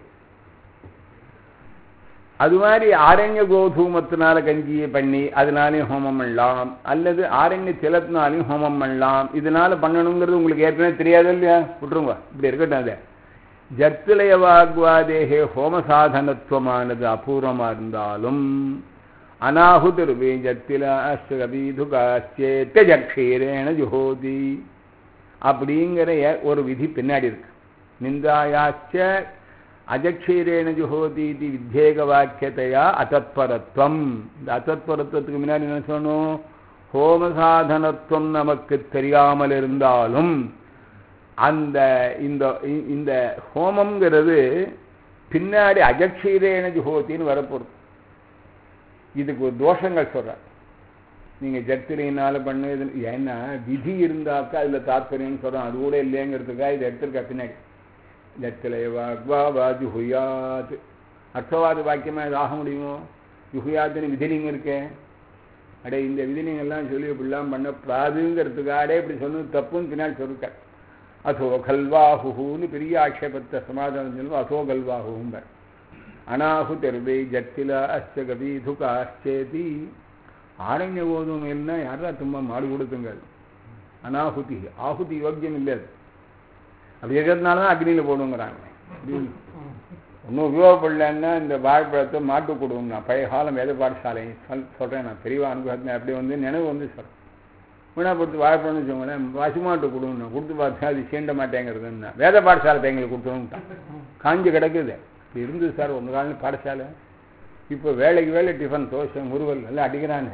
அது மாதிரி ஆரண்ய கோதூமத்தினால கஞ்சியை பண்ணி அதனாலையும் ஹோமம் பண்ணலாம், அல்லது ஆரண்ய திலத்தினாலையும் ஹோமம் பண்ணலாம். இதனால பண்ணணுங்கிறது உங்களுக்கு ஏற்கனவே தெரியாது இல்லையா, விட்டுருங்க இப்படி இருக்கட்டும். அதை ஜத்திலய வாக்வாதேகே ஹோமசாதனத்துவமானது அபூர்வமாக இருந்தாலும் அநாகுதிருவே ஜத்தில அஸ்வீதுகாச்சேத்தஜக்ஷீரேன ஜுஹோதி அப்படிங்கிற ஒரு விதி பின்னாடி இருக்கு. நிந்தாயாச்ச அஜக்ஷீரேன ஜுஹோதி இது வித்யேக வாக்கியத்தையா அத்தத்பரத்துவம். இந்த அத்தத்பரத்துவத்துக்கு முன்னாடி என்ன சொல்லணும், ஹோமசாதனத்துவம் நமக்கு தெரியாமல் இருந்தாலும் அந்த இந்த இந்த ஹோமம்ங்கிறது பின்னாடி அஜக்ஷீரேன ஜுஹோத்தின்னு வரப்போகுது. இதுக்கு ஒரு தோஷங்கள் சொல்கிறார். நீங்கள் ஜத்திரையினால் பண்ணது ஏன்னா விதி இருந்தாக்கா அதில் தாற்பயம்னு சொல்கிறோம். அது கூட இல்லைங்கிறதுக்காக இதை எடுத்துருக்கா பின்னாடி. ஜத்திலை வாக்வா ஜுஹுயாத் அர்த்தவாத வாக்கியமாக இது ஆக முடியுமோ? ஜுஹுயாத்துன்னு விதிலிங்க இருக்கேன். அடே இந்த விதிலிங்கெல்லாம் சொல்லி இப்படிலாம் பண்ணப்படாதுங்கிறதுக்காடே இப்படி சொன்னது தப்புன்னு பின்னாடி சொல்லிருக்க. அதோ கல்வாஹுன்னு பெரிய ஆட்சேபத்தை சமாதானம் சொல்லுவோம். அதோ கல்வாஹும்ப அனாஹுதர்வை ஜத்தில அச்ச கபீதுகாச்சேதி ஆரண்ய போதும் என்ன யாரா தும்மா மாடு கொடுத்துங்க. அனாஹுதி ஆகுதி யோக்கியம் இல்லை. அது அப்படி இருக்கிறதுனால தான் அக்னியில் போடுங்கிறாங்க. ஒன்றும் உபயோகப்படலன்னா இந்த வாழைப்பழத்தை மாட்டு கொடுங்க. நான் பழைய காலம் வேத பாடசாலை சொல் சொல்கிறேன். நான் பெரியவா அனுபவத்தில் அப்படி வந்து நினைவு வந்து சொல்கிறேன். வீணா பொறுத்து வாழைப்பழம்னு வச்சுக்கோங்களேன், பசுமாட்டு கொடுங்க. கொடுத்து பார்த்தா அது சீண்ட மாட்டேங்கிறதுன்னா வேத பாடசாலை பையங்களுக்கு கொடுத்துருன்ட்டான். காஞ்சி கிடக்குது. இப்படி இருந்தது சார் ஒன்று காலம் பாடசாலை. இப்போ வேலைக்கு வேலை டிஃபன் தோசை முருவல் எல்லாம் அடிக்கிறாங்க.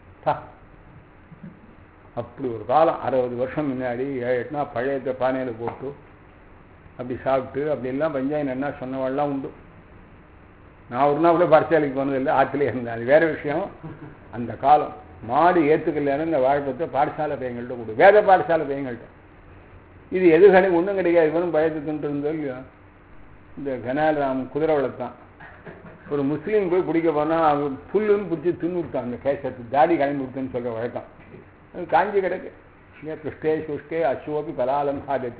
அப்படி ஒரு காலம் அறுபது வருஷம் முன்னாடி ஏழு எட்டுனா பழையத்தை பானையில் போட்டு அப்படி சாப்பிட்டு அப்படிலாம் பஞ்சாயத்து என்ன சொன்னவாள்லாம் உண்டு. நான் ஒரு நாள் கூட பாடசாலைக்கு போனதில்லை, ஆற்றுலேயே இருந்தேன். அது வேற விஷயம். அந்த காலம் மாடு ஏற்றுக்கலைன்னு இந்த வாழைப்பத்தை பாடசாலை பையங்கள்ட்ட கொடு, வேத பாடசாலை பையங்கள்ட்ட. இது எது கிடையாது, ஒன்றும் கிடையாது. இவனும் பழையத்தை தின்ட்டு இருந்தோ இல்லையோ. இந்த கனால்ராம் குதிரை வளர்த்தான். ஒரு முஸ்லீம் போய் பிடிக்க போனால் அவங்க புல்லுன்னு பிடிச்சி தின்னு விட்டான். அந்த கேசத்து தாடி கிளம்பி விட்டுன்னு சொல்கிற வழக்கம். அது காஞ்சி கிடக்கு. ஏன் கிருஷ்டே சுஷ்டே அசுவோபி பலாலம் சாதத்தி.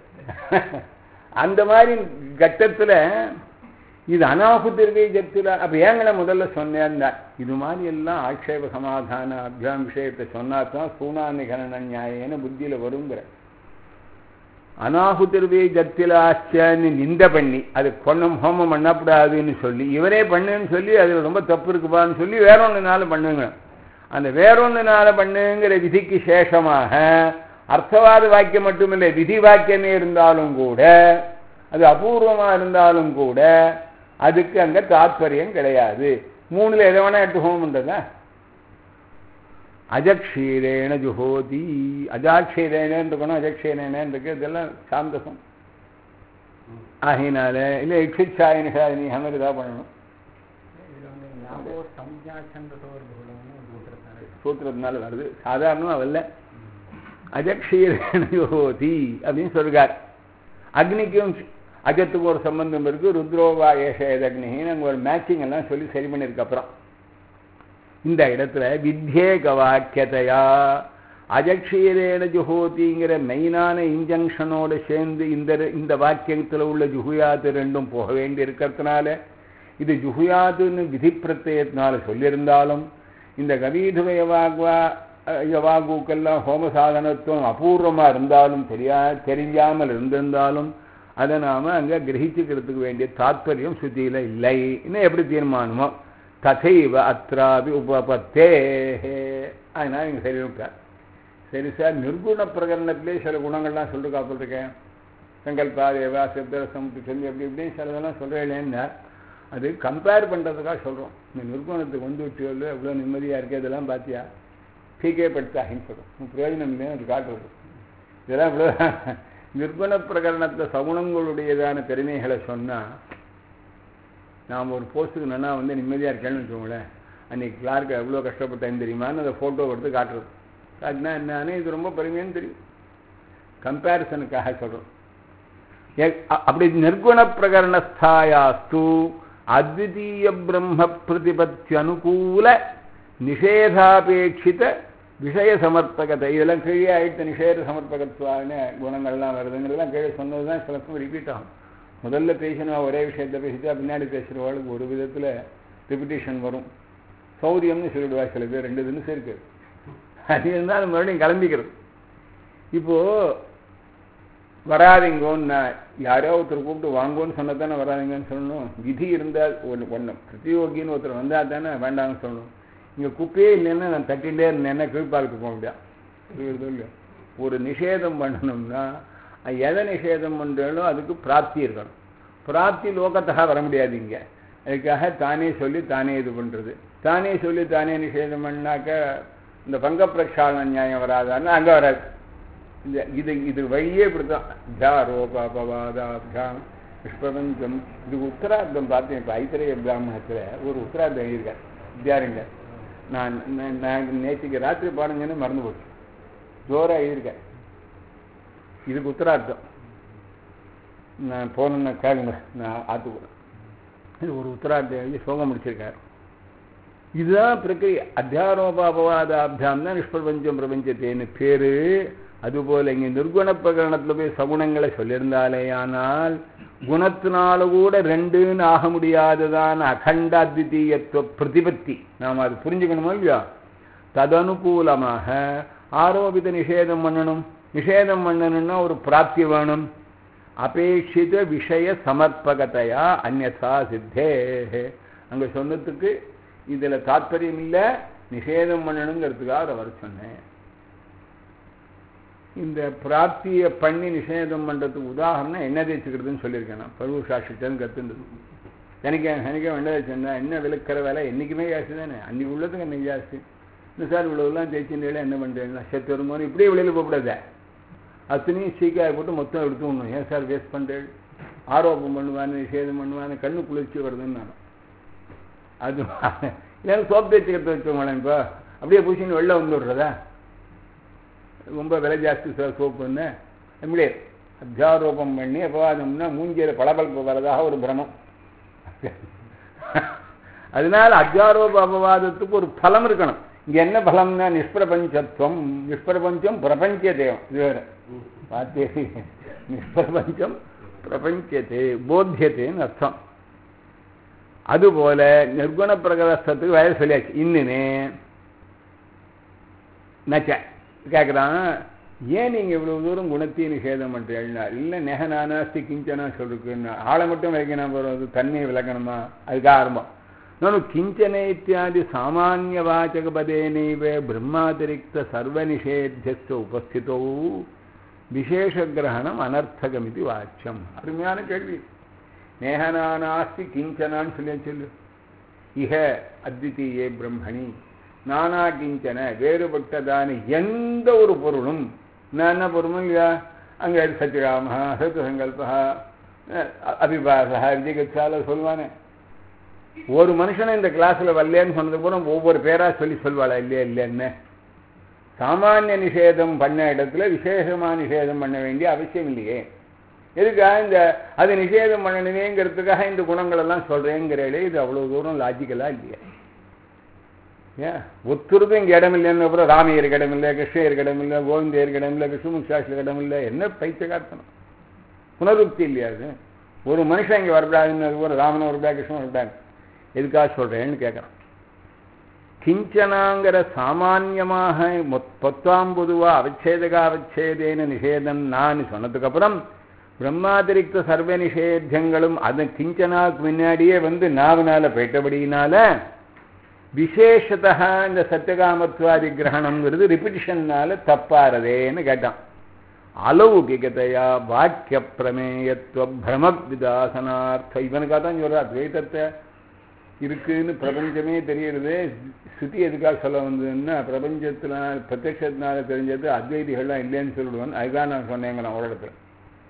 அந்த மாதிரி கட்டத்தில் இது அனாகுத்திற்கை ஜத்தில். அப்போ ஏங்களை முதல்ல சொன்னேன். இது மாதிரி எல்லாம் ஆட்சேப சமாதான அபியாம் விஷயத்தை சொன்னா தான் சூனாநிகரண நியாயன்னு புத்தியில் வருங்கிற. அனாகுதிர்வே ஜத்திலாச்சன்னு நிந்த பண்ணி அது பொண்ணும் ஹோமம் பண்ணப்படாதுன்னு சொல்லி இவரே பண்ணுன்னு சொல்லி அதில் ரொம்ப தப்பு இருக்குப்பான்னு சொல்லி வேற ஒன்றுனால பண்ணுங்க. அந்த வேறொன்றுனால பண்ணுங்கிற விதிக்கு சேஷமாக அர்த்தவாத வாக்கியம் மட்டுமில்லை, விதி வாக்கியமே இருந்தாலும் கூட, அது அபூர்வமாக இருந்தாலும் கூட அதுக்கு அங்கே தாத்பரியம் கிடையாது. மூணுல எதை வேணா எடுத்து ஹோமம் பண்றதா? அஜக்ஷீரேன ஜுஹோதி. அஜாட்சீரேனு இருக்கணும், அஜக்ஷீரேனு இருக்கு. இதெல்லாம் சாந்தசம் ஆகினால இல்லை இக்ஷிச்சாயினி ஹமரிதா பண்ணணும். சூத்திரத்தினால வருது. சாதாரணம் அவல்ல. அஜக்ஷீரேன ஜுஹோதி அப்படின்னு சொல்றார். அக்னிக்கும் அஜத்துக்கு ஒரு சம்பந்தம் இருக்கு. ருத்ரோவா ஏஷேத அக்னின்னு அங்கே ஒரு மேட்சிங் எல்லாம் சொல்லி சரி பண்ணிருக்கு. அப்புறம் இந்த இடத்துல வித்யேக வாக்கியத்தையா அஜக்ஷீரேன ஜுஹோதிங்கிற மெயினான இன்ஜங்ஷனோடு சேர்ந்து இந்த இந்த வாக்கியத்தில் உள்ள ஜுஹுயாத்து ரெண்டும் போக வேண்டி இருக்கிறதுனால இது ஜுஹுயாத்துன்னு விதி பிரத்யத்தினால சொல்லியிருந்தாலும் இந்த கவீதுவ யவாக்வா யவாகுக்கெல்லாம் ஹோமசாதனத்துவம் அபூர்வமாக இருந்தாலும் தெரியா தெரியாமல் இருந்திருந்தாலும் அதை நாம் அங்கே கிரகிச்சுக்கிறதுக்கு வேண்டிய தாத்பரியம் சுத்தியில் இல்லை. இன்னும் எப்படி தீர்மானமோ ததைவ அத்ராபி உபபத்தே. அதனால் நீங்கள் சரி விட்டார். சரி சார், நிர்குண பிரகரணத்திலே சில குணங்கள்லாம் சொல்லிட்டு காப்பிட்டுருக்கேன். சங்கல்பா தேவா சித்தரசம் சொல்லி அப்படி இப்படின்னு சிலதெல்லாம் சொல்கிறேன்னா அது கம்பேர் பண்ணுறதுக்காக சொல்கிறோம். இந்த நிர்குணத்துக்கு வந்து விட்டு எவ்வளோ நிம்மதியாக இருக்குது இதெல்லாம் பார்த்தியா டீக்கே படுத்தாகின்னு சொல்கிறோம். பிரயோஜனம் இல்லைன்னு அது காட்டுறது. இதெல்லாம் இவ்வளோ நிர்குண பிரகரணத்தில் சகுணங்களுடையதான பெருமைகளை சொன்னால் நாம் ஒரு போஸ்ட்டுக்கு நல்லா வந்து நிம்மதியாக இருக்கேன்னு வச்சுக்கோங்களேன். அன்றைக்கி கிளார்க்கு எவ்வளோ கஷ்டப்பட்டேன்னு தெரியுமான்னு அந்த ஃபோட்டோ எடுத்து காட்டுறது. காட்டினா என்னன்னு இது ரொம்ப பெருமைன்னு தெரியும். கம்பேரிசனுக்காக சொல்கிறோம். அப்படி நிர்குண பிரகரணஸ்தாயாஸ்து அத்விதீய பிரம்ம பிரதிபத்தி அனுகூல நிஷேதாபேட்சித விஷய சமர்ப்பகத்தை. இதெல்லாம் கீழே ஆயிடுத்த நிஷேத சமர்ப்பகத்துவான குணங்கள்லாம் வருதுங்கிறதுலாம் கீழே சொன்னது தான் சிலக்கும் ரிப்பீட் ஆகும். முதல்ல பேசினா ஒரே விஷயத்தை பேசிட்டா பின்னாடி பேசுகிறவாளுக்கு ஒரு விதத்தில் ரிப்பிட்டேஷன் வரும். சௌரியம்னு சொல்லிடுவா சில பேர். ரெண்டு தினசம் இருக்கு. அது இருந்தாலும் மறுபடியும் கிளம்பிக்கிறது. இப்போது வராதிங்கோன்னு யாரோ ஒருத்தர் கூப்பிட்டு வாங்கோன்னு சொன்னால் தானே வராதிங்கன்னு சொல்லணும். விதி இருந்தால் ஒன்று ஒன்று பிரதியோகின்னு ஒருத்தர் வந்தால் தானே வேண்டாம்னு சொல்லணும். இங்கே குப்பையே இல்லைன்னா நான் தட்டிகிட்டே இருந்தேன்னா கீழ்பாலுக்கு போக முடியாது. இல்லையா? ஒரு நிஷேதம் பண்ணணும்னா எதை நிஷேதம் பண்ணுறாலும் அதுக்கு பிராப்தி இருக்கணும். பிராப்தி லோகத்தாக வர முடியாது. இங்கே அதுக்காக தானே சொல்லி தானே இது பண்ணுறது. தானே சொல்லி தானே நிஷேதம் பண்ணாக்க இந்த பங்க பிரக்ஷாலன நியாயம் வராதான்னு அங்கே வராது. இந்த இது இது வழியே இப்படிதான் அத்தியாரோபாபவாதாபியாம் நிஷ்பிரபஞ்சம். இதுக்கு உத்தரார்த்தம் பார்த்தேன். இப்போ ஐத்திரேய பிராமணத்தில் ஒரு உத்தரார்த்தம் எழுதியிருக்கார் வித்யாரங்க. நான் நான் நேற்றுக்கு ராத்திரி பாடுங்கன்னு மறந்து போச்சு. ஜோராக எழுதியிருக்கேன். இதுக்கு உத்தரார்த்தம் நான் போனேன்னு கேளுங்க, நான் ஆற்றுக்கூட. இது ஒரு உத்தரார்த்தம் எழுதி சோகம் முடிச்சிருக்காரு. இதுதான் பிரக்கிரியை. அத்தியாரோபாபவாதாபியாம் தான் நிஷ்பிரபஞ்சம் பிரபஞ்சத்தேன்னு பேரு. அதுபோல இங்கே நிர்குண பிரகரணத்தில் போய் சகுணங்களை சொல்லியிருந்தாலே ஆனால் குணத்தினால கூட ரெண்டுன்னு ஆக முடியாததான அகண்ட அத்விதீயத்துவ பிரதிபத்தி நாம் அது புரிஞ்சுக்கணுமோ இல்லையா? ததனுகூலமாக ஆரோபித நிஷேதம் பண்ணணும். நிஷேதம் பண்ணணும்னா ஒரு பிராப்தி வேணும். அபேட்சித விஷய சமர்ப்பகத்தையா அந்யதா சித்தே. அங்கே சொன்னதுக்கு இதில் தாற்பயம் இல்லை, நிஷேதம் பண்ணணுங்கிறதுக்காக வர சொன்னேன். இந்த பிராப்தியை பண்ணி நிஷேதம் பண்ணுறதுக்கு உதாரணம் என்ன தேய்ச்சிக்கிறதுன்னு சொல்லியிருக்கேன். நான் பருவ சாட்சிட்டேன்னு கற்றுன்றது எனக்கு எனக்கு என்ன தேய்ச்சா என்ன விளக்கிற வேலை என்றைக்குமே ஜாஸ்தி தானே. அன்றைக்கி உள்ளதுக்கு அன்றைக்கி ஜாஸ்தி. இந்த சார் இவ்வளோலாம் தேய்ச்சின்னு என்ன பண்ணுறேன்னா செத்து வரும்போது இப்படியே வெளியில் போகக்கூடாது. அத்தனையும் சீக்காய் போட்டு மொத்தம் எடுத்து விடணும். ஏன் சார் வேஸ்ட் பண்ணுறேன்? ஆரோப்பம் பண்ணுவான்னு நிஷேதம் பண்ணுவான்னு கண்ணு குளிர்ச்சி வருதுன்னு நான் அது இல்லைன்னா சோப் தேய்ச்சிக்கிறத வச்சோங்களேன். இப்போ அப்படியே பூசின்னு வெளில வந்து விடுறதா? ரொம்ப விலை ஜாஸ்தி சார் சோப்புன்னு எப்படியே அத்தியாரோபம் பண்ணி அபவாதம்னா மூஞ்சியில் பளபளப்பு வரதாக ஒரு பிரமம். அதனால அத்தியாரோப அபவாதத்துக்கு ஒரு பலம் இருக்கணும். இங்கே என்ன பலம்னா நிஷ்பிரபஞ்சத்துவம். நிஷ்பிரபஞ்சம் பிரபஞ்சதேவம். இது வேறு பார்த்தே. நிஷ்பிரபஞ்சம் பிரபஞ்சத்தே போத்தியத்தேன்னு அர்த்தம். அதுபோல நிர்குண பிரகரஸ்தத்துக்கு வேலை சொல்லியாச்சு. இன்னுமே நச்ச கேட்குறான், ஏன் நீங்கள் இவ்வளோ தூரம் குணத்தையும் நிஷேதம் பண்ணுறீங்கன்னா? இல்லை நெகனானாஸ்தி கிஞ்சனா சொல்லிருக்குன்னா ஆளை மட்டும் விளக்கணும் போகிறது, தன்மையை விளக்கணுமா? அதுக்கு ஆரம்பம் நான் கிஞ்சனை இத்தியாதி சாமானிய வாச்சக பதேனைவே பிரம்மாதிரிக்த சர்வ நிஷேத்தியஸ்த உபஸ்திதோ விசேஷ கிரகணம் அனர்த்தகம் இது வாச்சியம். அருமையான கேள்வி. நேகனானாஸ்தி கிஞ்சனான்னு சொல்லி சொல்லு. இஹ அத்விதீயே பிரம்மணி நானா கிஞ்சன வேறுபட்டதான எந்த ஒரு பொருளும் நான் என்ன பொருளும் இல்லையா? அங்கே சத்யகாம சத்யசங்கல்பா அபிபாசா விஜயகச்சால சொல்லுவானே. ஒரு மனுஷனை இந்த கிளாஸில் வரலேன்னு சொன்னது கூட ஒவ்வொரு பேராக சொல்லி சொல்வாளா? இல்லையா இல்லைன்னு. சாமானிய நிஷேதம் பண்ண இடத்துல விசேஷமாக நிஷேதம் பண்ண வேண்டிய அவசியம் இல்லையே. எதுக்காக இந்த அது நிஷேதம் பண்ணணுமேங்கிறதுக்காக இந்த குணங்களெல்லாம் சொல்கிறேங்கிறே. இது அவ்வளோ தூரம் லாஜிக்கலாக இல்லையா? ஏன் ஒத்துருக்கும் இங்கே இடம் இல்லைன்னு அப்புறம் ராமையருக்கு இடம் இல்லை, கிருஷ்ணயருக்கு இடம் இல்லை, கோவிந்தையருக்கு இடம் இல்லை, கிருஷ்ணமுக்ஷாஸ்திரிக்கு இடம் இல்லை. என்ன பைச்ச காட்டணும்? புனருக்தி இல்லையா? அது ஒரு மனுஷன் இங்கே வரக்கூடாதுன்னு ஒரு ராமன் வரக்கூடாது, கிருஷ்ணன் வரக்கூடாது. எதுக்காக சொல்கிறேன்னு கேட்குறான். கிஞ்சனாங்கிற சாமான்யமாக பொத்தாம் பொதுவாக அவச்சேதகா அவச்சேதேன நிஷேதம் நான் சொன்னதுக்கப்புறம் பிரம்மாதிரிக்த சர்வ நிஷேத்தியங்களும் அது கிஞ்சனாக்கு முன்னாடியே வந்து நாவனால போயிட்டபடியினால விசேஷத்தா இந்த சத்தியகாமத்வாதி கிரகணம்ங்கிறது ரிப்பிட்டிஷன்னால தப்பாறதேன்னு கேட்டான். அலௌகிகதையா வாக்கிய பிரமேயத்துவ பிரமவிதாசனார்த்த இவனுக்காக தான் சொல்ற அத்வைதத்தை இருக்குன்னு பிரபஞ்சமே தெரிகிறது. ஸ்ருதி எதுக்காக சொல்ல வந்ததுன்னா பிரபஞ்சத்தினால பிரத்யட்சத்தினால தெரிஞ்சது அத்வைதிகள்லாம் இல்லைன்னு சொல்லிடுவான். அதுதான் நான் சொன்னேங்க நான் ஒரு இடத்துல.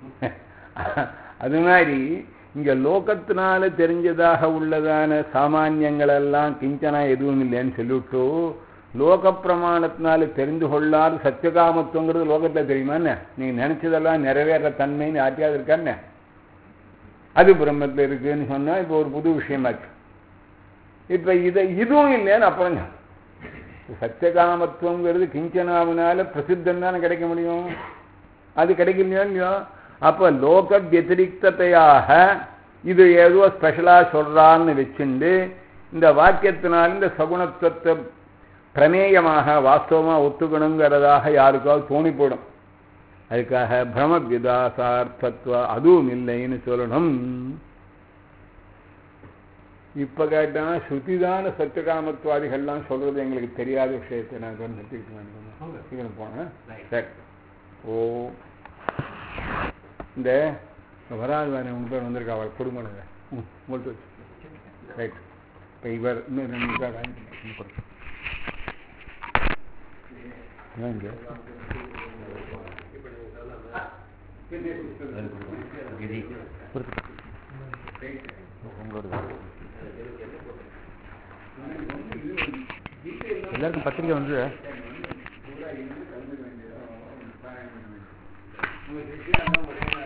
அது மாதிரி இங்கே லோகத்தினால தெரிஞ்சதாக உள்ளதான சாமானியங்களெல்லாம் கிஞ்சனா எதுவும் இல்லைன்னு சொல்லிவிட்டு லோக பிரமாணத்தினால தெரிந்து கொள்ளாது சத்தியகாமத்துவங்கிறது லோகத்தில் தெரியுமான்னு நீங்கள் நினச்சதெல்லாம் நிறைவேற தன்மைன்னு ஆட்டியாது இருக்கான்னு அது பிரம்மத்தில் இருக்குன்னு சொன்னால் இப்போ ஒரு புது விஷயமாச்சு. இப்போ இதை இதுவும் இல்லைன்னு அப்புறம் சத்தியகாமத்துவங்கிறது கிஞ்சனாவினால பிரசித்தம் தானே கிடைக்க முடியும். அது கிடைக்கலையோ இல்லையோ? அப்போ லோக வத்திரிக்தத்தையாக இது ஏதோ ஸ்பெஷலாக சொல்கிறான்னு வச்சுண்டு இந்த வாக்கியத்தினால் இந்த சகுணத்துவத்தை பிரமேயமாக வாஸ்தவமாக ஒத்துக்கணுங்கிறதாக யாருக்காவது தோணி போடும். அதுக்காக பிரம விதாசார்த்தத்துவ அதுவும் இல்லைன்னு சொல்லணும். இப்போ கேட்டால் ஸ்ருதிதான சத்தியகாமத்வாதிகள்லாம் சொல்கிறது எங்களுக்கு தெரியாத விஷயத்தை நான் நிறுத்திக்கிட்டு போனேன். சரி. ஓ இந்த வராது வேறு உங்கள் பேர் வந்திருக்கா அவள் குடும்பம் ம் உங்களுக்கு வச்சு ரைட். இப்போ இவர் இன்னும் ரெண்டு நிமிஷம் வாங்கிக்கிறேன். இங்கே உங்களோட எல்லாருக்கும் பத்திரிக்கை வந்து